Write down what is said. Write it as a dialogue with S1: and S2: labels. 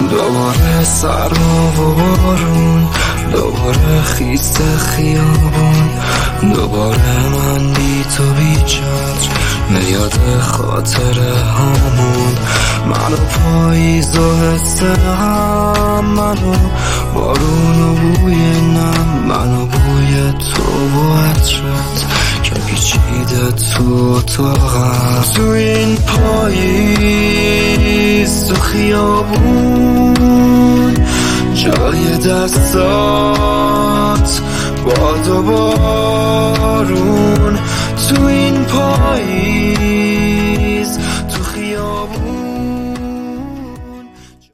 S1: دوباره سرما و بارون، دوباره خیس خیابون، دوباره من بی تو بی چتر میاد خاطره هامون. منو پاییز و حس هم، منو بارون و بوی نم، منو بوی تو و عطرت که پیچیده تو اتاقم. تو این پاییز تو خیابون جای دستات باد و بارون، تو این پاییز